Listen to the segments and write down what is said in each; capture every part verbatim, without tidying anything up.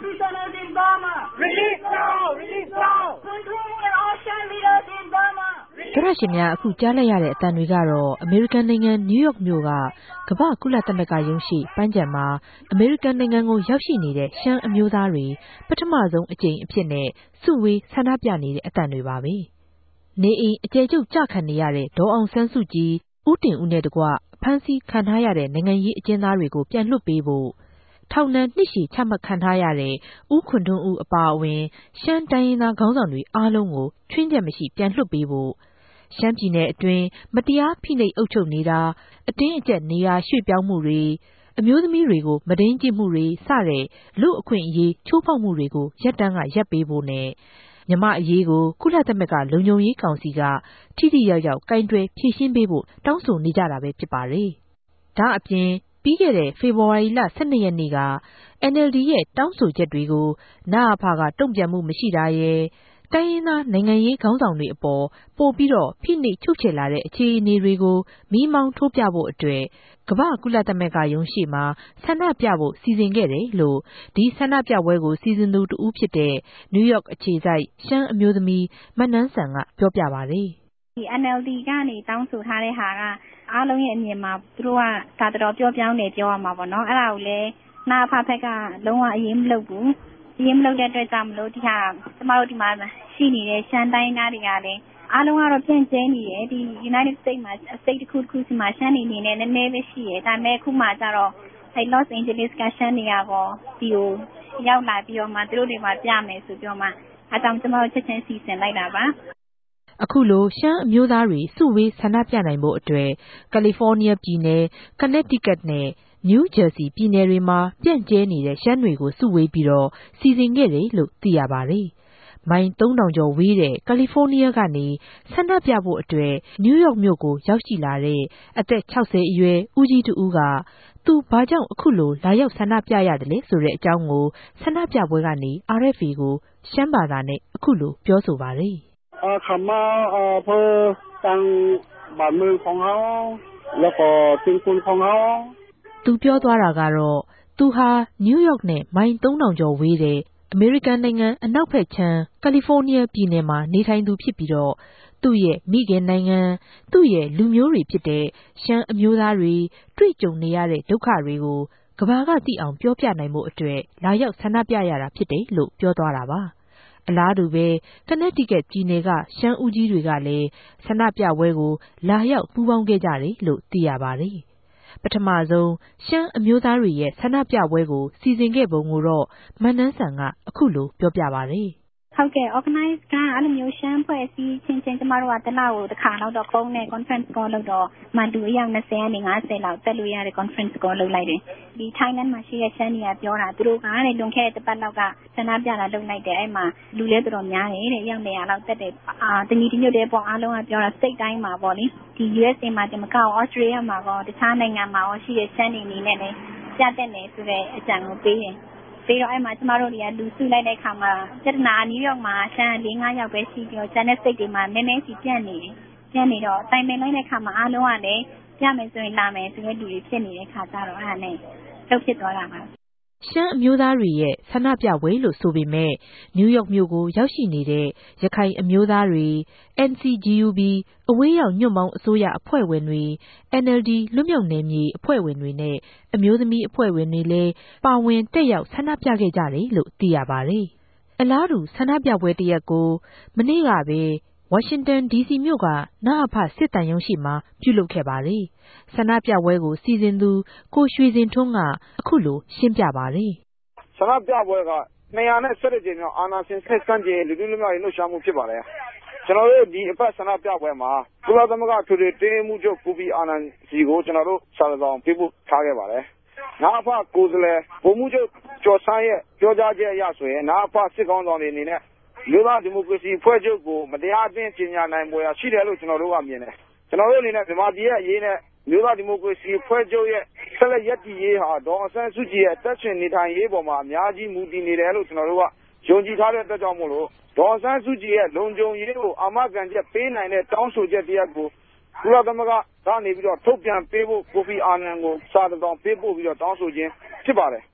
prisoners in Burma. Release now, release now. Continue all Shan leaders in Burma. တရရှင်များအခုကြားလိုက်ရတဲ့အတန်တွေကတော့အမေရိကန်နိုင်ငံနယူးယောက်မြို့ကကမ္ဘာကုလသမဂ္ဂရုံးရှိပန်းခြံမှာအမေရိကန်နိုင်ငံကိုရောက်ရှိနေတဲ့ရှမ်းအမျိုးသားတွေပထမဆုံးအကြိမ်အဖြစ်နဲ့စုဝေးဆန္ဒပြနေတဲ့အတန်တွေပါပဲနေအိမ်အကျယ်ချုပ်ကြခံနေရတဲ့ဒေါ်အောင်ဆန်းစုကြည်ဦးတင်ဦးနဲ့တကွဖမ်းဆီးခံထားရတဲ့နိုင်ငံရေးအကျဉ်းသားတွေကိုပြန်လွှတ်ပေးဖို့ထောင်ဒဏ်နှစ်ရှည်ချမှတ်ခံထားရတဲ့ဦးခွန်ထွန်းဦးအပါအဝင်ရှမ်းတိုင်းရင်းသားခေါင်းဆောင်တွေအားလုံးကိုချွင်းချက်မရှိပြန်လွှတ်ပေးဖို့ရှမ်းပြည်နယ်အတွင်းမတရားဖိနှိပ်အုပ်ချုပ်နေတာအတင်းအကျပ်နေရာရွှေ့ပြောင်းမှုတွေအမျိုးသမီးတွေကိုမဒိန်းကျင့်မှုတွေစတဲ့လူအခွင့်အရေးချိုးဖောက်မှုတွေကိုရပ်တန်းကရပ်ပေးဖို့နဲ့မြမအရေးကိုကုလသမဂ္ဂလုံခြုံရေးကောင်စီကထိထိရောက်ရောက်ကင်တွယ်ဖြေရှင်းပေးဖို့တောင်းဆိုနေကြတာပဲဖြစ်ပါတယ်။ဒါအပြင်ပြီးခဲ့တဲ့ဖေဖော်ဝါရီလ၁၂ရက်နေ့က အန်အယ်ဒီ ရဲ့တောင်းဆိုချက်တွေကိုနအဖကတုံ့ပြန်မှုမရှိတာရဲ့တိုင်းရင်းသားနိုင်ငံရေးခေါင်းဆောင်တွေအပေါ်ပို့ပြီးတော့ဖိနှိပ်ချုပ်ချယ်လာတဲ့အခြေအနေတွေကိုမီးမောင်းထိုးပြဖို့အတွက်ကမ္ဘာကုလသမဂ္ဂရုံးရှိမှာဆန္ဒပြဖို့စီစဉ်ခဲ့တယ်လို့ဒီဆန္ဒပြပွဲကိုစီစဉ်သူတဦးဖြစ်တဲ့နယူးယောက်အခြေစိုက်ရှမ်းအမျိုးသမီးမနန်းဆန်ကပြောပြပါတယ်ဒီ အန်အယ်ဒီ ကနေတောင်းဆိုထားတဲ့ဟာကအားလုံးရဲ့အမြင်မှာသူတို့ကဒါတော်ပြောပြောင်းနေပြောရမှာပေါ့နော်အဲ့ဒါကိုလည်းနာဖဖက်ကလုံးဝအရေးမလုပ်ဘူးအရေးမလုပ်တဲ့အတွက်ကြောင့်မလို့ဒီဟာကျမတို့ဒီမှာရှိနေတဲ့ရှမ်းတိုင်းသားတွေကလည်းအားလုံးကတော့ပြန်ကျင်းနေတယ်ဒီ United States မှာ state တစ်ခုတစ်ခုစီမှာရှမ်းနေနေနဲ့နည်းနည်းပဲရှိတယ်ဒါပေမဲ့ခုမှကျတော့အဲ Los Angeles ကရှမ်းနေရပေါ့ဒီကိုရောက်လာပြီးတော့မှသူတို့တွေမှာပြမယ်ဆိုပြီးတော့မှအဲကြောင့်ကျမတို့ချက်ချင်းစီစဉ်လိုက်တာပါအခုလိုရှမ်းအမျိုးသားတွေစုဝေးဆန္ဒပြနိုင်ဖို့အတွက်ကယ်လီဖိုးနီးယားပြည်နယ်ကနေတစ်တီကတ်နဲ့နယူးဂျာစီပြည်နယ်တွေမှာပြန့်ကျဲနေတဲ့ရှမ်းတွေကိုစုဝေးပြီးတော့စီစဉ်ခဲ့တယ်လို့သိရပါတယ်။မိုင်သုံးထောင်ကျော်ဝေးတဲ့ကယ်လီဖိုးနီးယားကနေဆန္ဒပြဖို့အတွက်နယူးယောက်မြို့ကိုရောက်ရှိလာတဲ့အသက်၆၀အရွယ်ဦးကြီးတဦးကသူဘာကြောင့်အခုလိုလာရောက်ဆန္ဒပြရတယ်လဲဆိုတဲ့အကြောင်းကိုဆန္ဒပြပွဲကနေ အာအက်ဖ်အေ ကိုရှမ်းဘာသာနဲ့အခုလိုပြောဆိုပါတယ်။အခါမှာအဖေတန်ဘာမင်းခေါင်းแล้วก็တင်ကွန်ခေါင်းသူပြောသွားတာကတော့သူဟာနယူးယောက်နဲ့မိုင်သုံးထောင်ကျော်ဝေးတဲ့အမေရိကန်နိုင်ငံအနောက်ဘက်ခြမ်းကယ်လီဖိုးနီးယားပြည်နယ်မှာနေထိုင်သူဖြစ်ပြီးတော့သူ့ရဲ့မိခင်နိုင်ငံသူ့ရဲ့လူမျိုးတွေဖြစ်တဲ့ရှမ်းအမျိုးသားတွေတွေ့ကြုံနေရတဲ့ဒုက္ခတွေကိုကမ္ဘာကသိအောင်ပြောပြနိုင်ဖို့အတွက်လာရောက်ဆန္ဒပြရတာဖြစ်တယ်လို့ပြောသွားတာပါအလားတူပဲကနေတစ်တီကတ်ပြည်နယ်ကရှမ်းဦးကြီးတွေကလည်းဆန္ဒပြပွဲကိုလာရောက်ပူးပေါင်းခဲ့ကြတယ်လို့သိရပါတယ်ပထမဆုံးရှမ်းအမျိုးသားတွေရဲ့ဆန္ဒပြပွဲကိုစီစဉ်ခဲ့ပုံကိုတော့မနန်းဆန်ကအခုလိုပြောပြပါတယ်ဟုတ်ကဲ့ organize ကအဲ့လိုမျိုးရှမ်းဖွဲ့စည်းချင်းချင်းကျမတို့ကတလောက်ကိုတစ်ခါတော့တော့ဖုန်းနဲ့ conference call လုပ်တော့မန်တူအယောက်၂၀ကနေ၅၀လောက်တက်လို့ရတဲ့ conference call လုပ်လိုက်တယ်ဒီ Thailand မှာရှိတဲ့ရှမ်းတွေကပြောတာသူတို့ကတဲ့လွန်ခဲ့တဲ့တစ်ပတ်လောက်ကဆန္ဒပြတာလုပ်လိုက်တယ်အဲ့မှာလူလဲတော်တော်များတယ်တဲ့အယောက်၂၀၀လောက်တက်တယ်အာတညီတညွတ်တဲ့ပေါ့အားလုံးကပြောတာ state တိုင်းမှာပေါ့လေဒီ ယူအက်စ်အေ မှာတမကောက် Australia မှာပေါ့တခြားနိုင်ငံမှာရောရှိတဲ့ရှမ်းတွေနေနဲ့လည်းပြတက်နေဆိုတဲ့အကြံကိုပေးတယ်ပြီးတော့အဲ့မှာကျမတို့တွေကလူစုလိုက်တဲ့အခါမှာပြဿနာနယူးယောက်မှာရှမ်း၄၅ယောက်ပဲရှိပြီးတော့ဂျန်နက်စိတ်တွေမှာနည်းနည်းစီပြန့်နေတယ်ပြန့်နေတော့တိုင်ပင်လိုက်တဲ့အခါမှာအားလုံးကလည်းပြမယ်ဆိုရင်လာမယ်ဆိုတဲ့လူတွေဖြစ်နေတဲ့အခါကျတော့အဲ့ဒါနဲ့လှုပ်ဖြစ်သွားတာပါရှမ်းအမျိုးသားတွေရဲ့ဆန္ဒပြပွဲလို့ဆိုပေမဲ့နယူးယောက်မြို့ကိုရောက်ရှိနေတဲ့ရခိုင်အမျိုးသားတွေ အန် စီ ဂျီ ယူ ဘီ အဝေးရောက်ညွန့်ပေါင်းအစိုးရအဖွဲ့ဝင်တွေ အန် အယ်လ် ဒီ လွတ်မြောက်နယ်မြေအဖွဲ့ဝင်တွေနဲ့အမျိုးသမီးအဖွဲ့ဝင်တွေလည်းပါဝင်တက်ရောက်ဆန္ဒပြခဲ့ကြတယ်လို့သိရပါတယ်။အလားတူဆန္ဒပြပွဲတစ်ရက်ကိုမနေ့ကပဲဝါရှင်တန်ဒီစီမြို့ကနအဖစစ်တမ်းရုံးရှိမှာပြုလုပ်ခဲ့ပါတယ်။ဆန္ဒပြပွဲကိုစီစဉ်သူကိုရွှေစင်ထွန်းကအခုလိုရှင်းပြပါတယ်။ဆန္ဒပြပွဲက၂၁၁ကြိမ်မြောက်အာဏာရှင်စစ်စန့်ကျင်လူထုလူမျိုးရေးလှုပ်ရှားမှုဖြစ်ပါတယ်။ကျွန်တော်တို့ဒီအပတ်ဆန္ဒပြပွဲမှာကုလသမဂ္ဂထွေထွေတင်းမှုချုပ်ကိုဖီအာနန်စီကိုကျွန်တော်တို့စာဆောင်ပေးပို့ထားခဲ့ပါတယ်။နအဖကိုယ်စားလှယ်ဗိုလ်မှူးချုပ်ကျော်ဆန်းရဲ့ပြောကြားချက်အရဆိုရင်နအဖစစ်ကောင်းဆောင်တွေအနေနဲ့လူသားဒီမိုကရေစီဖွဲ့ချုပ်ကိုမတရားအသင်းကျညာနိုင်ပွဲရှိတယ်လို့ကျွန်တော်တို့ကမြင်တယ်။ကျွန်တော်တို့အနေနဲ့မြန်မာပြည်ရဲ့အရေးနဲ့လူသားဒီမိုကရေစီဖွဲ့ချုပ်ရဲ့ဆက်လက်ရည်တည်ရေးဟာဒေါ်အောင်ဆန်းစုကြည်ရဲ့တက်ရှင်နေထိုင်ရေးပေါ်မှာအများကြီးမူတည်နေတယ်လို့ကျွန်တော်တို့ကယုံကြည်ထားတဲ့အတွက်ကြောင့်မို့လို့ဒေါ်အောင်ဆန်းစုကြည်ရဲ့လုံခြုံရေးကိုအာမခံချက်ပေးနိုင်တဲ့တောင်းဆိုချက်တရားကိုကုလသမဂ္ဂကနေပြီးတော့ထုတ်ပြန်ပေးဖို့ကိုဖီအာနန်ကိုစာတောင်းပေးပို့ပြီးတော့တောင်းဆိုခြင်းဖြစ်ပါတယ်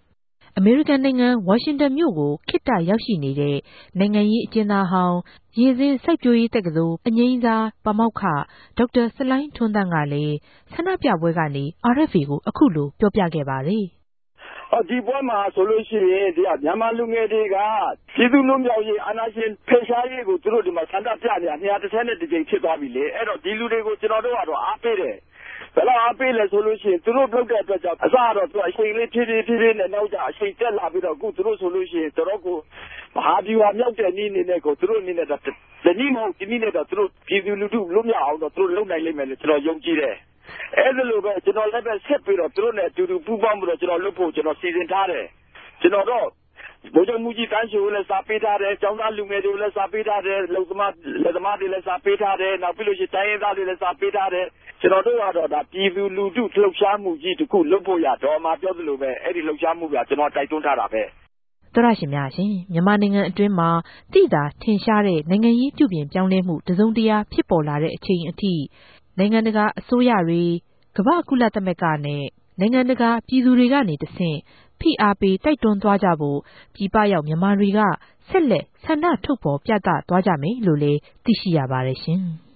အမေရိကန်နိုင်ငံဝါရှင်တန်မြို့ကိုခေတ္တရောက်ရှိနေတဲ့နိုင်ငံရေးအကျဉ်းသားဟောင်းရေစင်းစိုက်ပျိုးရေးတက္ကသိုလ်အငြိမ်းစားပါမောက္ခဒေါက်တာဆလိုင်းထွန်းသန့်ကလည်းဆန္ဒပြပွဲကနေ အာအက်ဖ်အေ ကိုအခုလိုပြောပြခဲ့ပါတယ်။ဒီပွဲမှာဆိုလို့ရှိရင်မြန်မာလူငယ်တွေကပြည်သူ့လွတ်မြောက်ရေးအာဏာရှင်ဖယ်ရှားရေးကိုသူတို့ဒီမှာဆန္ဒပြနေတာနှစ်ရာတစ်ဆယ်နဲ့တစ်ကြိမ်ဖြစ်သွားပြီလေအဲ့တော့ဒီလူတွေကိုကျွန်တော်တို့ကတော့အားပေးတယ်ဘယ်တော့အားပေးလဲဆိုလို့ရှိရင်သူတို့လုပ်တဲ့အတွက်ကြောင့်အစတော့သူအချိန်လေးဖြည်းဖြည်းဖြည်းဖြည်းနဲ့နောက်ကျအချိန်တက်လာပြီးတော့အခုသူတို့ဆိုလို့ရှိရင်တော်တော်ကိုမဟာဗျူဟာမြောက်တဲ့နည်းအနေနဲ့ကိုသူတို့အနေနဲ့တော့ဒီနည်းမဟုတ်ဒီနည်းနဲ့တော့သူတို့ပြည်သူလူထုလွတ်မြောက်အောင်တော့သူတို့လုပ်နိုင်လိမ့်မယ်လို့ကျွန်တော်ယုံကြည်တယ်အဲ့ဒါလိုပဲကျွန်တော်လည်းပဲဆက်ပြီးတော့သူတို့နဲ့အတူတူပူးပေါင်းပြီးတော့ကျွန်တော်လုပ်ဖို့ကျွန်တော်စီစဉ်ထားတယ်ကျွန်တော်တော့ဗိုလ်ချုပ်မှုကြီးတန်းရှိကိုလည်းစာပေးထားတယ်ကျောင်းသားလူငယ်တွေကိုလည်းစာပေးထားတယ်လုံသမားလက်သမားတွေလည်းစာပေးထားတယ်နောက်ပြီးလို့ရှိရင်တိုင်းရင်းသားတွေလည်းစာပေးထားတယ်ကျွန်တော်တို့ကတော့ဒါပြည်သူလူထုလှုပ်ရှားမှုကြီးတစ်ခုလုပ်ဖို့ရတော့မှပြောသလိုပဲအဲ့ဒီလှုပ်ရှားမှုကကျွန်တော်တိုက်တွန်းထားတာပဲသောရရှင်များရှင်မြန်မာနိုင်ငံအတွင်းမှာတိသာထင်ရှားတဲ့နိုင်ငံရေးပြုပြင်ပြောင်းလဲမှုတစုံတရာဖြစ်ပေါ်လာတဲ့အချိန်အထိနိုင်ငံတကာအစိုးရတွေကမ္ဘာကုလသမဂ္ဂနဲ့နိုင်ငံတကာပြည်သူတွေကနေတဆင့်ဖိအားပေးတိုက်တွန်းသွားကြဖို့ပြည်ပရောက်မြန်မာတွေကဆက်လက်ဆန္ဒထုတ်ဖော်ပြသသွားကြမယ်လို့လည်းသိရှိရပါတယ်ရှင်။